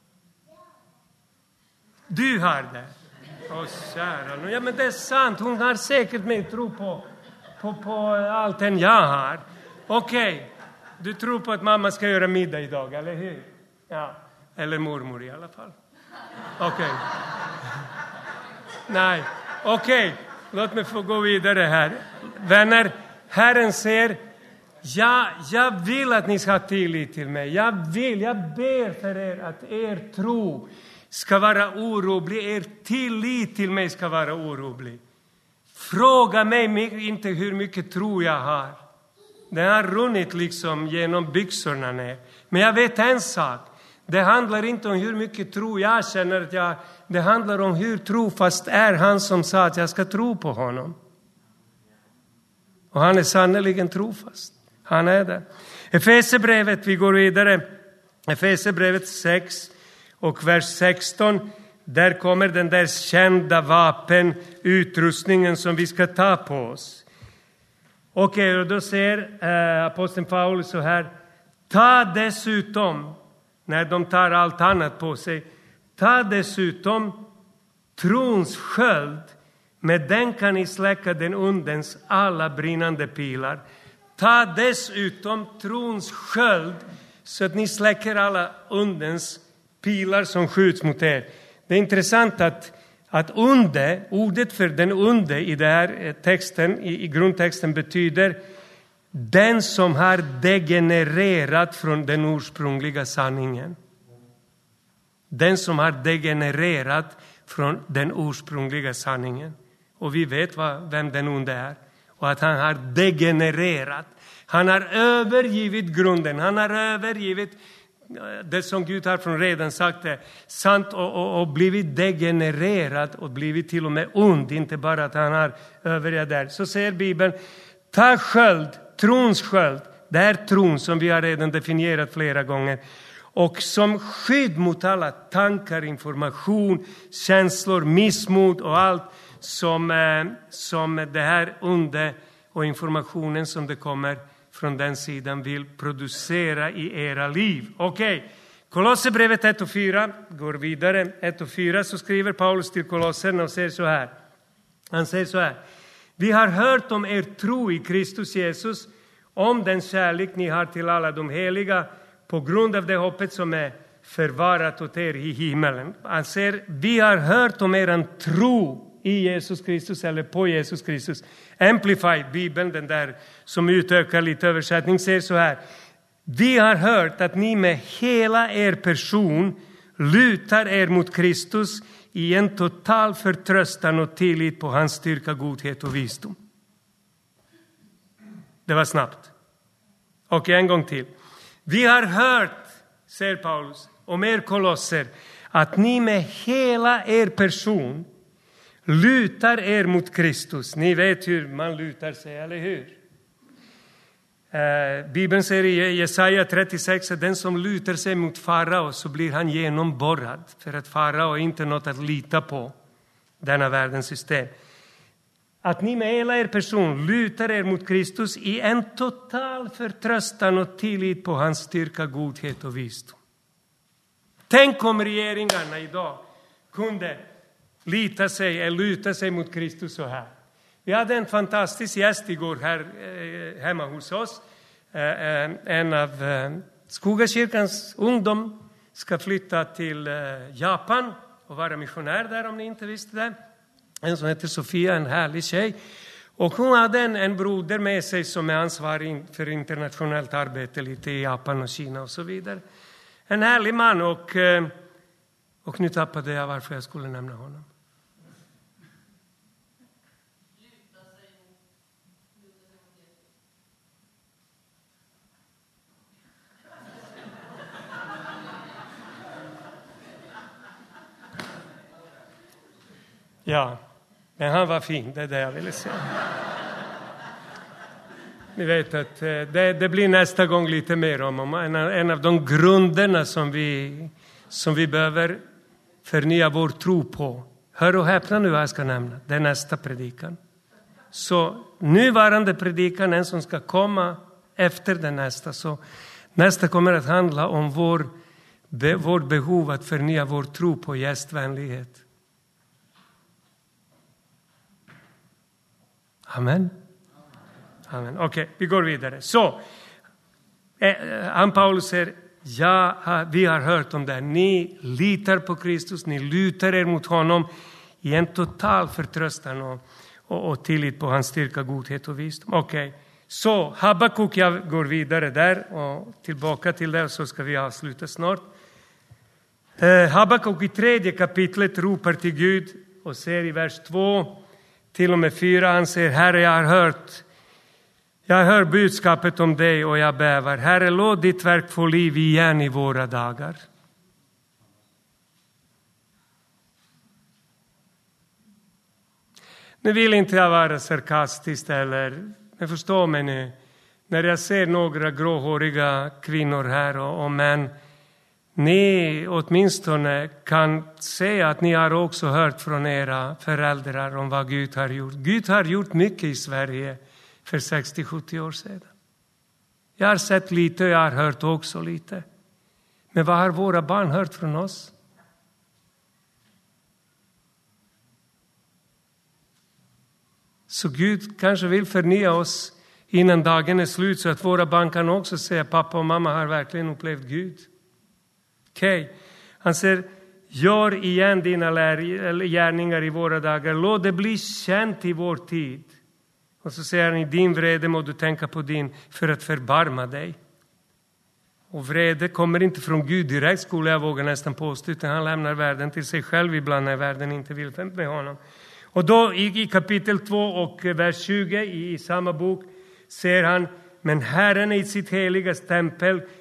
A: Du har det. Åh, kära. Ja, men det är sant. Hon har säkert mer tro på allt än jag har. Okej. Du tror på att mamma ska göra middag idag, eller hur? Ja. Eller mormor i alla fall. Okej. Nej. Okej. Låt mig få gå vidare här. Vänner, Herren säger, jag vill att ni ska ha tillit till mig. Jag ber för er att er tro ska vara orubblig. Er tillit till mig ska vara orubblig. Fråga mig inte hur mycket tro jag har. Det har runnit liksom genom byxorna ner. Men jag vet en sak. Det handlar inte om hur mycket tro jag känner att jag. Det handlar om hur trofast är han som sa att jag ska tro på honom. Och han är sannoliken trofast. Han är det. Efesierbrevet, vi går vidare. Efesierbrevet 6 och vers 16. Där kommer den där kända vapenutrustningen som vi ska ta på oss. Okej, och då säger aposteln Paulus så här. Ta dessutom, när de tar allt annat på sig. Ta dessutom trons sköld. Med den kan ni släcka den ondens alla brinnande pilar. Ta dessutom trons sköld. Så att ni släcker alla ondens pilar som skjuts mot er. Det är intressant att onde, ordet för den onde i den här texten, i grundtexten betyder den som har degenererat från den ursprungliga sanningen. Den som har degenererat från den ursprungliga sanningen. Och vi vet vem den onde är. Och att han har degenererat. Han har övergivit grunden. Han har övergivit det som Gud har från redan sagt är sant och blivit degenererad och blivit till och med ond. Inte bara att han har övriga där. Så säger Bibeln, ta sköld, trons sköld. Det är tron som vi har redan definierat flera gånger. Och som skydd mot alla tankar, information, känslor, missmod och allt som det här onde och informationen som det kommer från den sidan vill producera i era liv. Okej. Kolosserbrevet 1:4 går vidare. 1:4 så skriver Paulus till kolosserna och säger så här. Han säger så här. Vi har hört om er tro i Kristus Jesus, om den kärlek ni har till alla de heliga, på grund av det hoppet som är förvarat åt er i himmelen. Han säger, vi har hört om er tro i Jesus Kristus eller på Jesus Kristus. Amplified Bibeln, den där som utökar lite översättning, säger så här. Vi har hört att ni med hela er person lutar er mot Kristus i en total förtröstan och tillit på hans styrka, godhet och visdom. Det var snabbt. Och en gång till. Vi har hört, säger Paulus, om er kolosser, att ni med hela er person lutar er mot Kristus. Ni vet hur man lutar sig, eller hur? Bibeln säger i Jesaja 36 att den som lutar sig mot farao så blir han genomborrad. För att farao är inte något att lita på, denna världens system. Att ni med hela er person lutar er mot Kristus i en total förtröstan och tillit på hans styrka, godhet och visdom. Tänk om regeringarna idag kunde luta sig mot Kristus så här. Vi hade en fantastisk gäst igår här hemma hos oss. En av Skogakyrkans ungdom ska flytta till Japan och vara missionär där, om ni inte visste det. En som heter Sofia, en härlig tjej. Och hon hade en broder med sig som är ansvarig för internationellt arbete lite i Japan och Kina och så vidare. En härlig man och nu tappade jag varför jag skulle nämna honom. Ja, men han var fin, det är det jag ville säga. Ni vet att det blir nästa gång lite mer om en av de grunderna som vi behöver förnya vår tro på. Hör och häpna nu vad jag ska nämna, det är nästa predikan. Så nuvarande predikan, en som ska komma efter den nästa. Så nästa kommer att handla om vårt behov att förnya vår tro på gästvänlighet. Amen. Amen. Okej, vi går vidare. Så, Paulus säger, vi har hört om det. Ni litar på Kristus, ni lutar er mot honom i en total förtröstan och tillit på hans styrka, godhet och visdom. Okej, så Habakuk, jag går vidare där och tillbaka till det, så ska vi avsluta snart. Habakuk i 3:e kapitlet ropar till Gud och säger i vers 2 till och med 4, han säger, Herre, jag hör budskapet om dig och jag bävar. Herre, låt ditt verk få liv igen i våra dagar. Nu vill inte jag vara sarkastisk men förstå mig nu. När jag ser några gråhåriga kvinnor här och män, ni åtminstone kan säga att ni har också hört från era föräldrar om vad Gud har gjort. Gud har gjort mycket i Sverige för 60-70 år sedan. Jag har sett lite och jag har hört också lite. Men vad har våra barn hört från oss? Så Gud kanske vill förnya oss innan dagen är slut, så att våra barn kan också säga, pappa och mamma har verkligen upplevt Gud. Okej. Han säger, gör igen dina gärningar i våra dagar. Låt det bli känt i vår tid. Och så säger han, i din vrede må du tänka på din för att förbarma dig. Och vrede kommer inte från Gud direkt, skulle jag våga nästan påstå, utan han lämnar världen till sig själv ibland när världen inte vill med honom. Och då i kapitel 2 och vers 20 i samma bok säger han, men Herren i sitt heliga tempel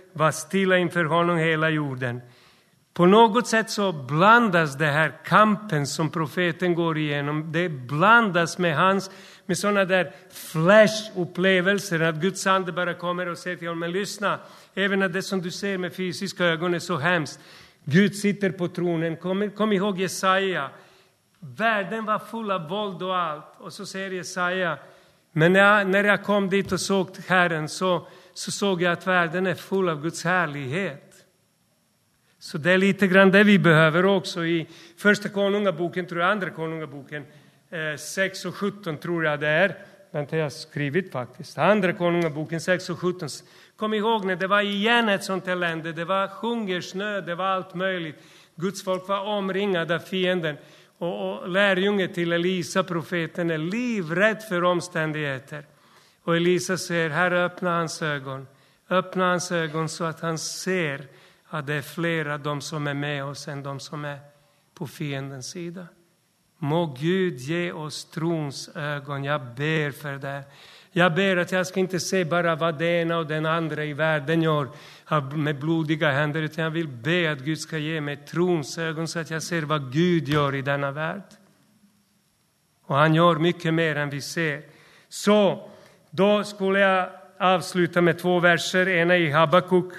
A: var stilla inför honom hela jorden. På något sätt så blandas det här kampen som profeten går igenom. Det blandas med sådana där flash-upplevelser. Att Guds ande bara kommer och säger till honom, men lyssna, även när det som du ser med fysiska ögon är så hemskt. Gud sitter på tronen. Kom ihåg Jesaja. Världen var full av våld och allt. Och så säger Jesaja, men när jag kom dit och såg Herren så såg jag att världen är full av Guds härlighet. Så det är lite grann det vi behöver också i första konungaboken, tror jag, andra konungaboken, 6 och 17 tror jag det är. Vänta, jag har skrivit faktiskt. Andra konungaboken 6 och 17. Kom ihåg när det var igen ett sånt elände. Det var hungersnöd, det var allt möjligt. Guds folk var omringade av fienden. Och lärjunge till Elisa, profeten, är livrädd för omständigheter. Och Elisa säger, Herre, öppna hans ögon. Öppna hans ögon så att han ser att det är flera de som är med oss än de som är på fiendens sida. Må Gud ge oss trons ögon. Jag ber för det. Jag ber att jag ska inte se bara vad det ena och den andra i världen gör med blodiga händer. Utan jag vill be att Gud ska ge mig trons ögon så att jag ser vad Gud gör i denna värld. Och han gör mycket mer än vi ser. Så då skulle jag avsluta med 2 verser. Ena i Habakuk.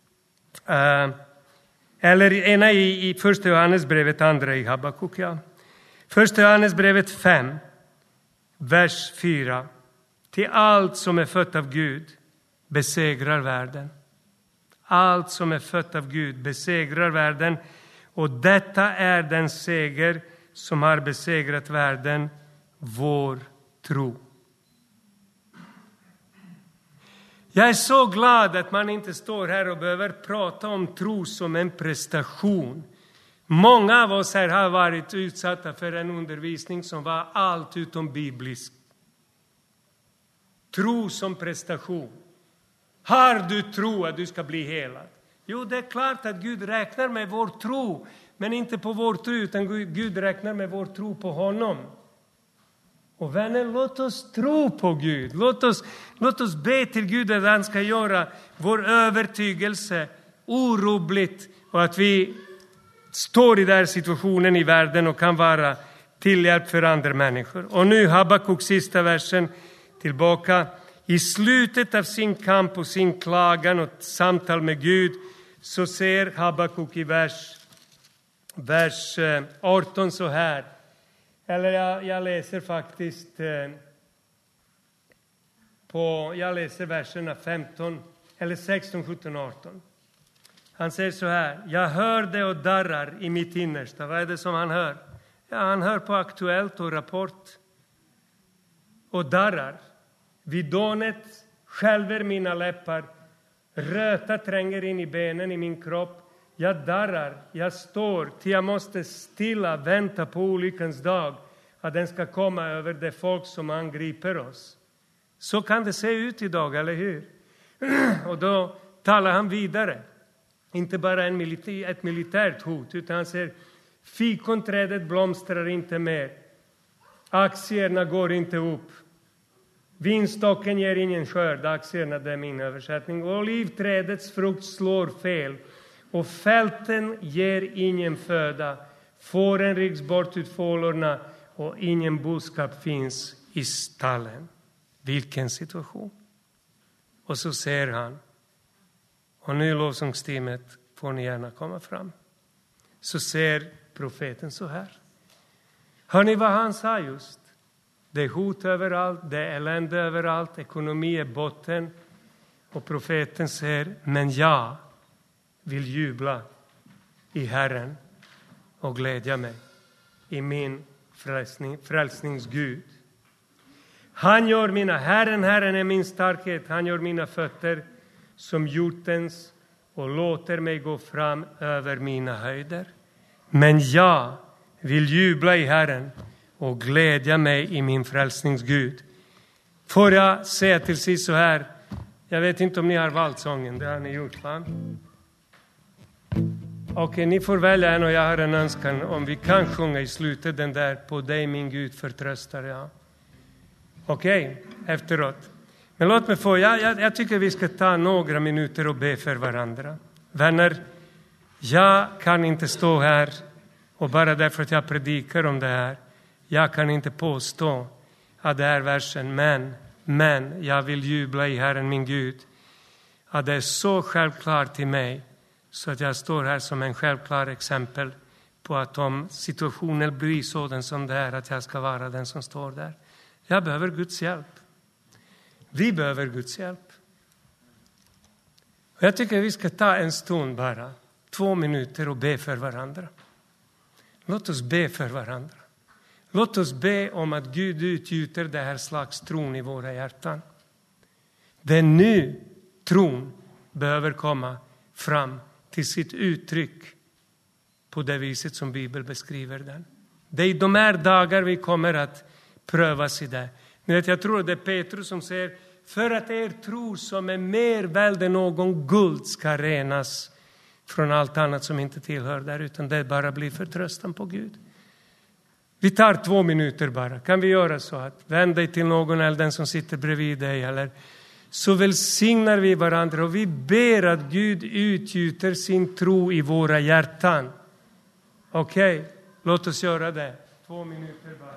A: Eller ena i första Johannesbrevet, andra i Habakuk. Ja. Första Johannesbrevet 5, vers 4. Till allt som är fött av Gud besegrar världen. Allt som är fött av Gud besegrar världen. Och detta är den seger som har besegrat världen, vår tro. Jag är så glad att man inte står här och behöver prata om tro som en prestation. Många av oss här har varit utsatta för en undervisning som var allt utom biblisk. Tro som prestation. Har du tro att du ska bli helad? Jo, det är klart att Gud räknar med vår tro. Men inte på vår tro, utan Gud räknar med vår tro på honom. Och vänner, låt oss tro på Gud. Låt oss be till Gud att han ska göra vår övertygelse orubbligt. Och att vi står i den här situationen i världen och kan vara till hjälp för andra människor. Och nu Habakuk, sista versen, tillbaka. I slutet av sin kamp och sin klagan och samtal med Gud så ser Habakuk i vers 18 så här. Eller jag läser faktiskt jag läser verserna 16, 17, 18. Han säger så här. Jag hör det och darrar i mitt innersta. Vad är det som han hör? Ja, han hör på Aktuellt och Rapport. Och darrar. Vid dånet skälver mina läppar. Röta tränger in i benen i min kropp. Jag darrar, jag står till jag måste stilla vänta på olyckans dag. Att den ska komma över det folk som angriper oss. Så kan det se ut idag, eller hur? Och då talar han vidare. Inte bara ett militärt hot, utan han säger fikonträdet blomstrar inte mer. Aktierna går inte upp. Vinstocken ger ingen skörd, aktierna, det är min översättning. Olivträdets frukt slår fel. Och fälten ger ingen föda. Fåren rycks bort ut fålorna och ingen boskap finns i stallen. Vilken situation. Och så ser han. Och nu lovsångsteamet får ni gärna komma fram. Så ser profeten så här. Hör ni vad han sa just? Det är hot överallt, det är elände överallt, ekonomi är botten. Och profeten säger, men jag vill jubla i Herren och glädja mig i min frälsningsgud. Han gör Herren är min starkhet, han gör mina fötter som hjortens och låter mig gå fram över mina höjder. Men jag vill jubla i Herren och glädja mig i min frälsningsgud. Får jag säga till sist så här, jag vet inte om ni har valt sången, det har ni gjort, va? Okej, ni får välja en och jag har en önskan om vi kan sjunga i slutet den där på dig min Gud förtröstar jag. Okej, efteråt. Men låt mig få, jag tycker vi ska ta några minuter och be för varandra. Vänner, jag kan inte stå här och bara därför att jag predikar om det här. Jag kan inte påstå att det är versen, men jag vill jubla i Herren min Gud. Att det är så självklart till mig så att jag står här som en självklar exempel på att om situationen blir sådan som det är, att jag ska vara den som står där. Jag behöver Guds hjälp. Vi behöver Guds hjälp. Och jag tycker vi ska ta en stund bara, 2 minuter och be för varandra. Låt oss be för varandra. Låt oss be om att Gud utgjuter det här slags tron i våra hjärtan. Det är nu tron behöver komma fram till sitt uttryck på det viset som Bibeln beskriver den. Det är i de här dagar vi kommer att prövas i det. Jag tror det är Petrus som säger, för att er tro som är mer värd än någon guld ska renas från allt annat som inte tillhör där, utan det bara blir förtröstan på Gud. Vi tar 2 minuter bara. Kan vi göra så att vänd dig till någon eller den som sitter bredvid dig, eller så välsignar vi varandra och vi ber att Gud utgjuter sin tro i våra hjärtan. Okej, låt oss göra det. 2 minuter bara.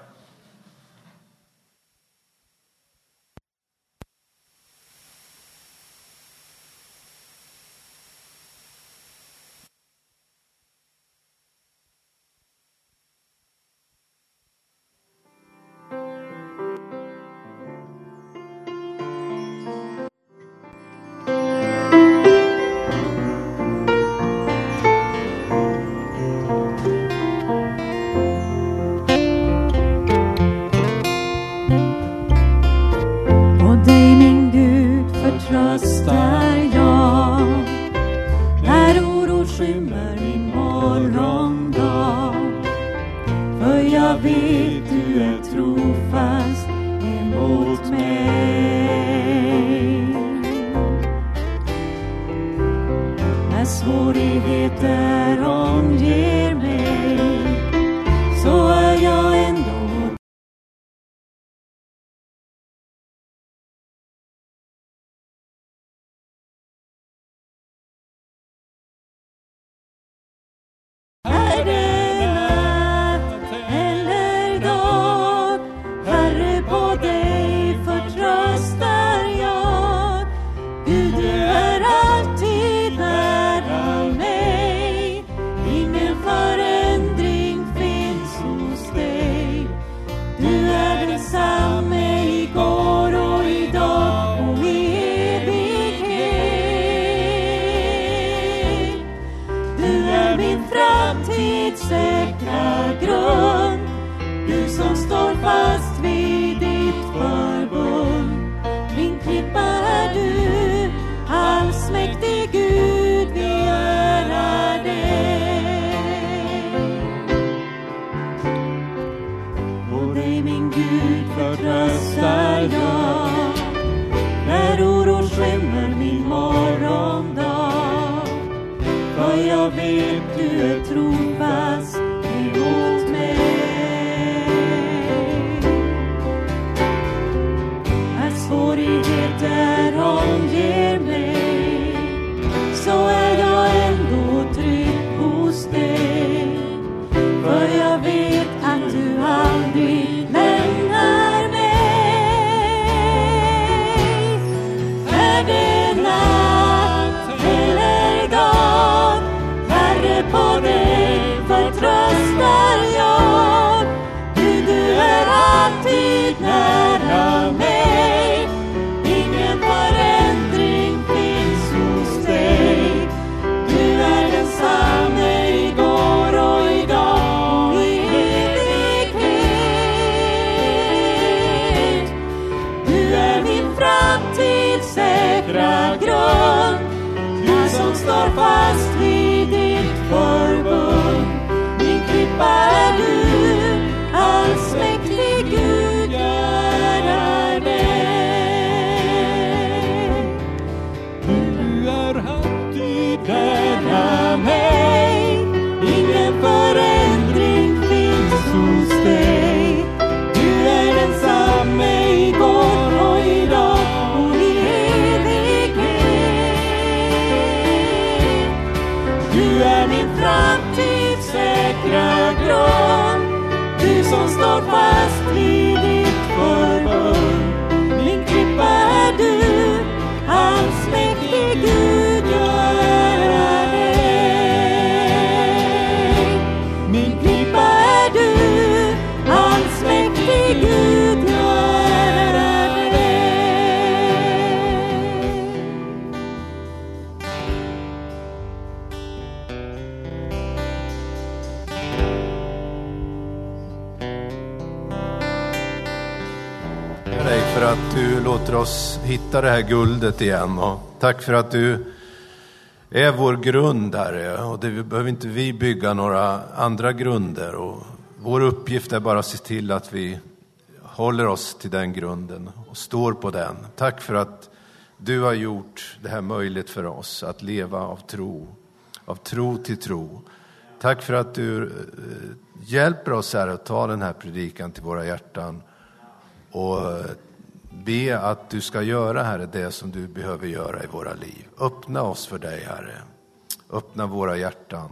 B: att du låter oss hitta det här guldet igen. Och tack för att du är vår grund, Herre. Och det behöver inte vi bygga några andra grunder. Och vår uppgift är bara att se till att vi håller oss till den grunden och står på den. Tack för att du har gjort det här möjligt för oss att leva av tro till tro. Tack för att du hjälper oss här att ta den här predikan till våra hjärtan och be att du ska göra, Herre, det som du behöver göra i våra liv. Öppna oss för dig, Herre. Öppna våra hjärtan.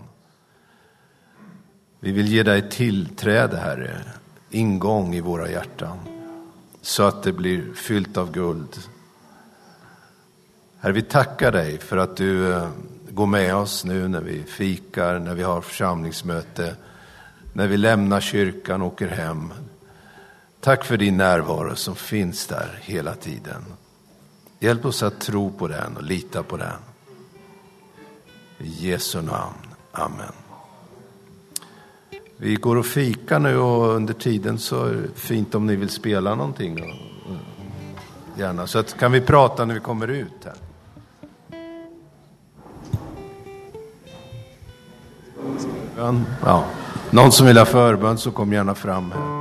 B: Vi vill ge dig tillträde, Herre, ingång i våra hjärtan, så att det blir fyllt av guld. Herre, vi tackar dig för att du går med oss nu när vi fikar, när vi har församlingsmöte, när vi lämnar kyrkan och åker hem. Tack för din närvaro som finns där hela tiden. Hjälp oss att tro på den och lita på den. I Jesu namn. Amen. Vi går och fika nu, och under tiden så är det fint om ni vill spela någonting. Gärna. Så att kan vi prata när vi kommer ut här. Ja. Någon som vill ha förbön så kom gärna fram här.